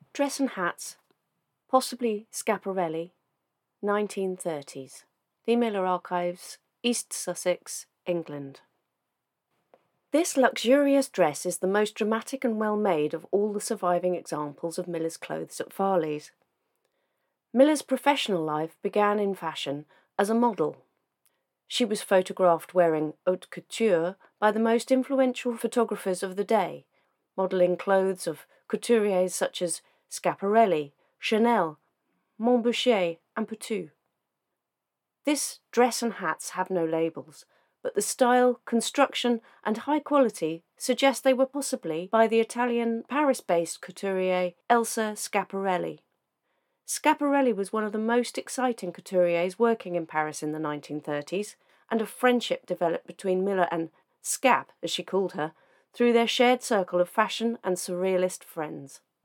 Dress and hats, possibly Schiaparelli, 1930s. The Miller Archives, East Sussex, England. This luxurious dress is the most dramatic and well-made of all the surviving examples of Miller's clothes at Farley's. Miller's professional life began in fashion as a model. She was photographed wearing haute couture by the most influential photographers of the day, modelling clothes of couturiers such as Schiaparelli, Chanel, Montboucher and Poutou. This dress and hats have no labels, but the style, construction and high quality suggest they were possibly by the Italian Paris-based couturier Elsa Schiaparelli. Schiaparelli was one of the most exciting couturiers working in Paris in the 1930s, and a friendship developed between Miller and Scap, as she called her, through their shared circle of fashion and surrealist friends.